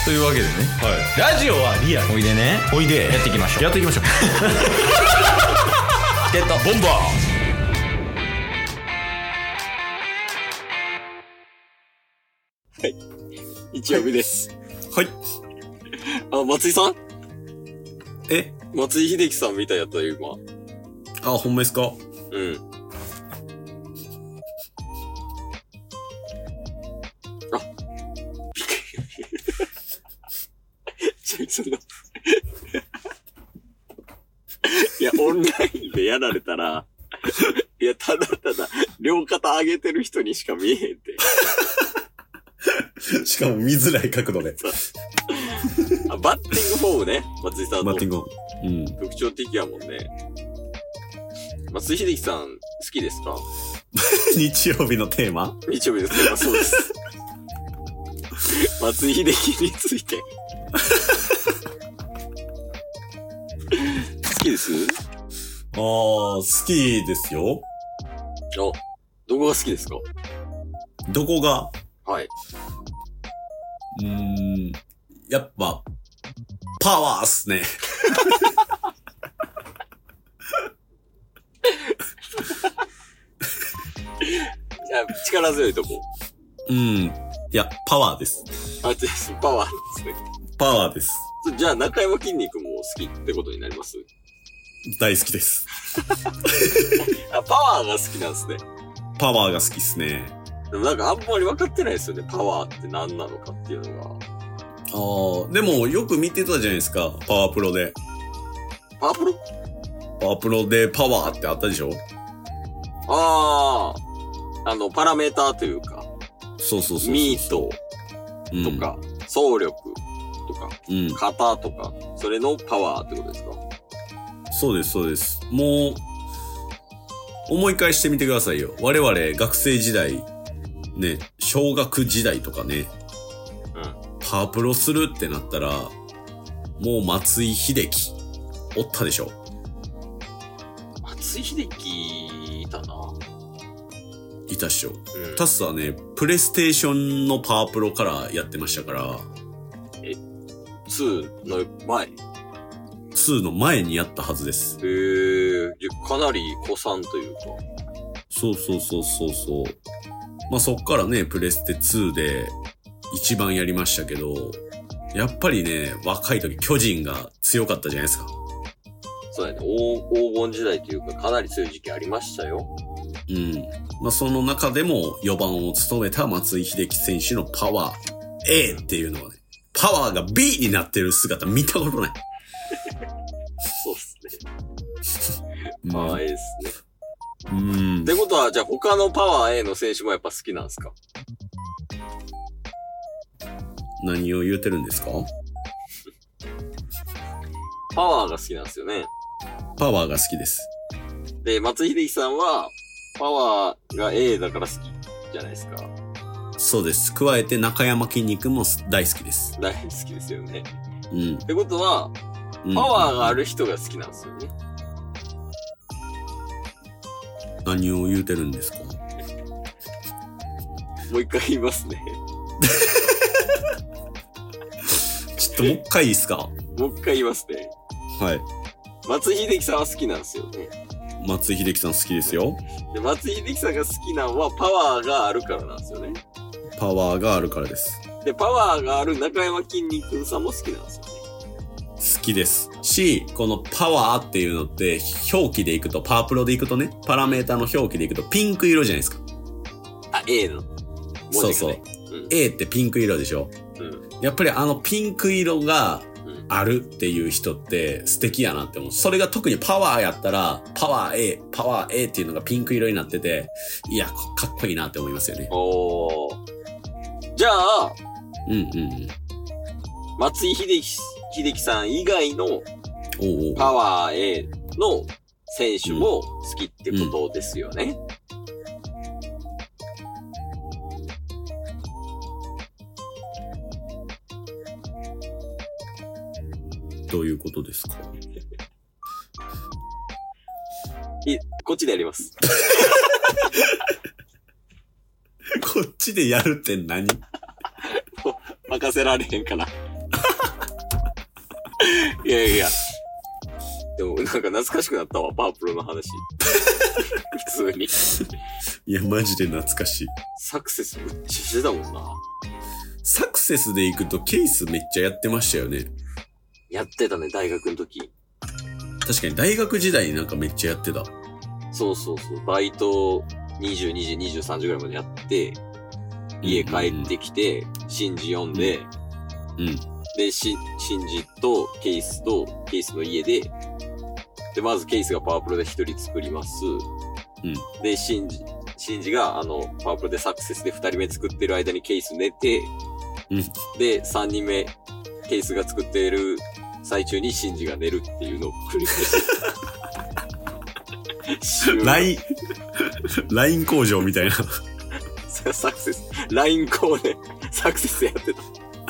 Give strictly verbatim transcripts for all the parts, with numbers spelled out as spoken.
というわけでね、 はい、ラジオはリアル。 おいでね、 おいでやっていきましょう。 やっていきましょうゲットボンバー。はい、日曜日です。 はい。 あ、松井さん？ え松井秀喜さんみたいやったよ、今。 あ、ほんまですか？ うん。あ、びっくり。ちょ、その、いや、オンラインでやられたら、いや、ただただ、両肩上げてる人にしか見えへんて。 しかも見づらい角度で。 あ、バッティングフォームね、松井さんの。 バッティング。うん。 特徴的やもんね。松井秀喜さん、好きですか？ 日曜日のテーマ？ 日曜日のテーマ、そうです。松井秀喜について。好きです？ あー、好きですよ。 あ、どこが好きですか？ どこが？ はい。 うーん、やっぱ、パワーっすね。 いや、力強いとこ。 うん。いや、パワーです。 あ、です。パワーですね。 パワーです。 じゃあ、中山筋肉も好きってことになります？ 大好きです。 あ、パワーが好きなんですね。 パワーが好きっすね。 でもなんかあんまり分かってないですよね。パワーって何なのかっていうのが。 ああ、でもよく見てたじゃないですか。パワープロで。 パワープロ？ パワープロでパワーってあったでしょ？ ああ、あの、パラメーターというか。 そうそうそうそう。 ミートとか、うん、走力とか、うん、型とか、それのパワーってことですか？ そうです、そうです。もう、思い返してみてくださいよ。我々学生時代、ね、小学時代とかね、うん、パワープロするってなったら、もう松井秀喜、おったでしょ。 松井秀喜いたな。 いたっしょ。うん、タスはね、プレイステーションのパワープロからやってましたから。 え、ツーの前？ ツーの前にやったはずです。 へー、かなり古参というか。 そうそうそうそうそう。まあ、そっからね、プレステツーで一番やりましたけど、やっぱりね、若い時巨人が強かったじゃないですか。 そうやね、黄金時代というかかなり強い時期ありましたよ。 うん。まあ、その中でもよばんを務めた松井秀喜選手のパワー A っていうのはね、パワーが ビー になってる姿見たことない。 そうっすね。パワー A ですね。 うん。 ってことは、じゃあ他のパワー A の選手もやっぱ好きなんですか？ 何を言うてるんですか？ パワーが好きなんですよね。 パワーが好きです。 で、松井秀喜さんは、パワーが A だから好きじゃないですか。 そうです。加えて中山筋肉も大好きです。 大好きですよね。 うん。 ってことは、パワーがある人が好きなんですよね。 うん、何を言うてるんですか？ もう一回言いますね。 ちょっともう一回いいっすか？ もう一回言いますね。 はい。 松井秀喜さんは好きなんですよね。 松井秀喜さん好きですよ。 で、松井秀喜さんが好きなのはパワーがあるからなんですよね。 パワーがあるからです。 で、パワーがある中山筋肉さんも好きなんですよね。 好きです。し、このパワーっていうのって、表記でいくと、パワープロでいくとね、パラメータの表記でいくとピンク色じゃないですか。 あ、A の。 そうそう。うん、A ってピンク色でしょ。うん、やっぱりあのピンク色があるっていう人って素敵やなって思う。それが特にパワーやったら、パワー A、パワー A っていうのがピンク色になってて、いや、かっこいいなって思いますよね。 おー。じゃあ、 うんうんうん。 松井秀喜、秀喜さん以外のおうパワー A の選手も好きってことですよね。 うん、どういうことですか？ い、こっちでやります。 こっちでやるって何？ 任せられへんかな。 いやいや。でもなんか懐かしくなったわ、パープルの話。普通に。 いや、マジで懐かしい。 サクセスめっちゃしてたもんな。 サクセスで行くとケースめっちゃやってましたよね。 やってたね、大学の時。 確かに大学時代になんかめっちゃやってた。 そうそうそう。バイトにじゅうにじ、にじゅうさんじぐらいまでやって、家帰ってきて、シンジ読んで、 うん。 で、シシンジとケイスとケイスの家で、で、まずケイスがパワープロで一人作ります。 うん。 で、シンジ、シンジがあの、パワープロでサクセスで二人目作ってる間にケイス寝て、 うん。 で、三人目、ケイスが作っている最中にシンジが寝るっていうのを繰り返して。 ライン、ライン工場みたいな。 サクセス、ライン コーでサクセスやってた。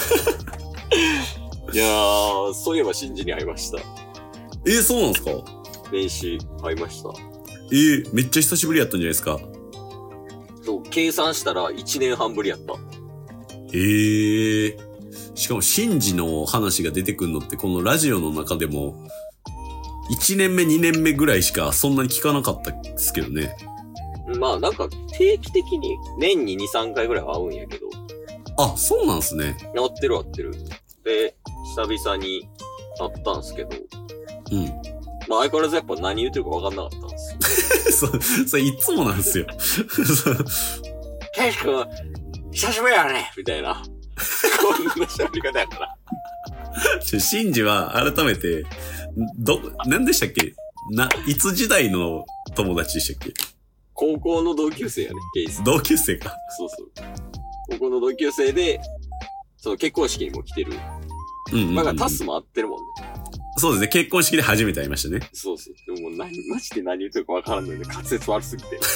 いやー、そういえばシンジに会いました。 えー、そうなんですか？ 年始会いました。 えー、めっちゃ久しぶりやったんじゃないですか？ そう、計算したらいちねんはんぶりやった。 えー、しかもシンジの話が出てくるのってこのラジオの中でも、いちねんめ、にねんめぐらいしかそんなに聞かなかったですけどね。 まあなんか定期的に年にに、さんかいぐらいは会うんやけど。 あ、そうなんすね。 会ってる会ってる。で、久々に会ったんすけど。 うん。 まあ相変わらずやっぱ何言ってるか分かんなかったんですよ。 そ、それいつもなんですよ。 ケイス君、久しぶりやねみたいな。こんな喋り方やから。 シンジは改めて、ど、何でしたっけな、いつ時代の友達でしたっけ？ 高校の同級生やね、ケイス。 同級生か。 そうそう。高校の同級生で、その結婚式にも来てる。 うんうんうん。 まあタスも会ってるもんね。 そうですね。結婚式で初めて会いましたね。 そうそう。でももう何、マジで何言ってるか分からんのよね。滑舌悪すぎて。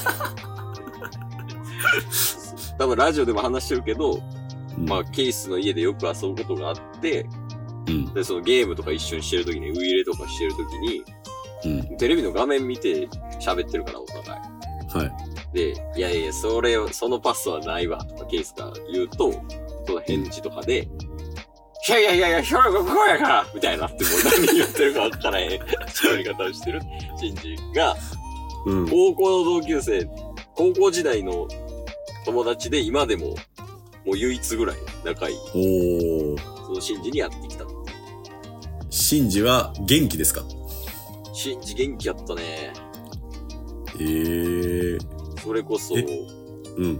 多分ラジオでも話してるけど、うん、まあケイスの家でよく遊ぶことがあって、うん、で、そのゲームとか一緒にしてるときに、ウイイレとかしてるときに、うん、テレビの画面見て喋ってるから、お互い。 はい。 で、いやいや、それを、そのパスはないわ、とかケイスが言うと、その返事とかで、いやいやいやいや、ヒョロがこうやからみたいなってもう何言ってるか分からへん喋り方をしてるシンジが、うん、高校の同級生、高校時代の友達で今でももう唯一ぐらい仲いい。おー。そのシンジにやってきた。 シンジは元気ですか？ シンジ元気やったね。 えー。 それこそ、うん、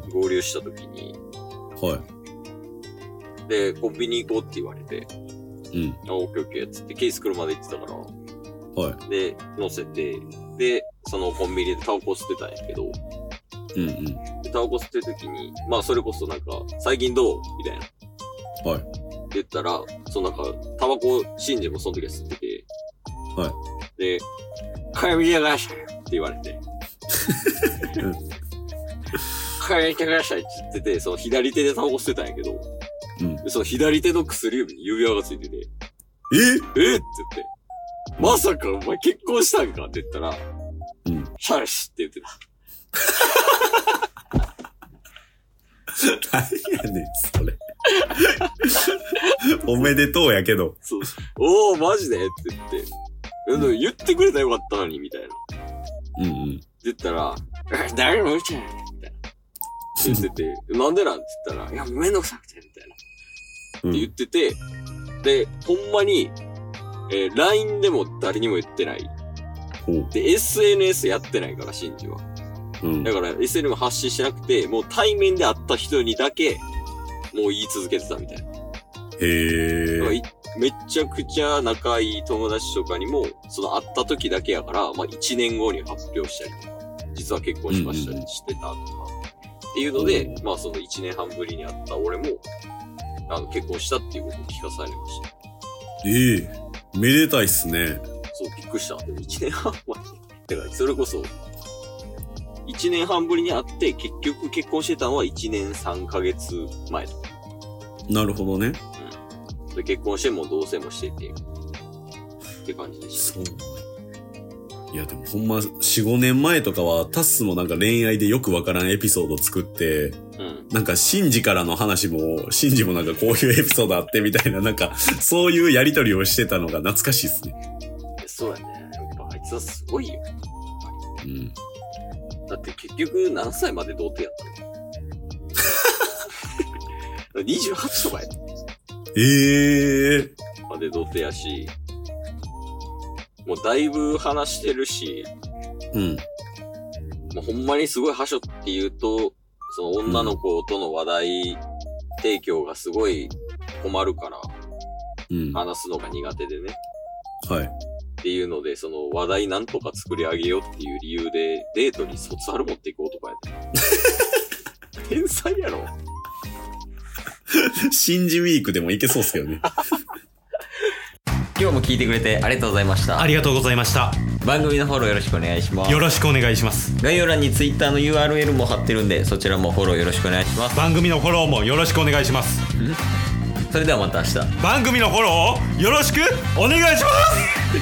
合流した時に、はい。で、コンビニ行こうって言われて、うん。あ、オッケーオッケーっつって、ケース車で行ってたから、はい。で、乗せて、で、そのコンビニでタバコ吸ってたんやけど、うんうん。で、タバコ吸ってる時に、まあそれこそなんか、最近どうみたいな。はい。言ったら、そのなんか、タバコ、シンジもその時は吸ってて、はい。で、帰りやがしたよって言われて、うん。帰りやがしたいって言ってて、その左手でタバコ吸ってたんやけど、うん、でその左手の薬指に指輪がついてて、ええって言って、まさかお前結婚したんかって言ったら、うん。シャーシって言ってた。 何やねん、それ。おめでとうやけど。 そう。おー、マジでって言って。うん、言ってくれたらよかったのに、みたいな。うんうん。って言ったら、誰も言っちゃないみたいな。言ってて、なんでなんって言ったら、いや、めんどくさくて、みたいな。って言ってて、うん、で、ほんまに、えー、ライン でも誰にも言ってない。で、エスエヌエス やってないから、シンジは。うん、だから、エスエヌエス も発信してなくて、もう対面で会った人にだけ、もう言い続けてたみたいな。へー。めっちゃくちゃ仲いい友達とかにも、その会った時だけやから、まあいちねんごに発表したりとか、実は結婚しましたりしてたとか、っていうので、まあそのいちねんはんぶりに会った俺も、あの結婚したっていうことを聞かされました。 ええー、めでたいっすね。 そう、びっくりした。でもいちねんはん前に。だからそれこそ、いちねんはんぶりに会って、結局結婚してたのはいちねんさんかげつまえとか。 なるほどね。 で結婚しても同棲もしててって感じでした。そう。 いやでもほんまよん、ごねんまえとかはタッスもなんか恋愛でよくわからんエピソード作って、うん、なんかシンジからの話も、シンジもなんかこういうエピソードあってみたいな、なんかそういうやりとりをしてたのが懐かしいですね。 そうやね。やっぱあいつはすごいよ。うん。だって結局何歳まで童貞やったのにじゅうはちとかやった。 ええー。 まで童貞やし、もうだいぶ話してるし、うん。もうほんまにすごいはしょって言うと、その女の子との話題提供がすごい困るから、うん。話すのが苦手でね。はい。っていうので、その話題なんとか作り上げようっていう理由で、デートに卒アル持っていこうとかやった。天才やろ。 新次ウィークでもいけそうっすけどね。 今日も聞いてくれてありがとうございました。 ありがとうございました。 番組のフォローよろしくお願いします。 よろしくお願いします。 概要欄に Twitter の ユーアールエル も貼ってるんで、そちらもフォローよろしくお願いします。 番組のフォローもよろしくお願いします。 それではまた明日。 番組のフォローをよろしくお願いします。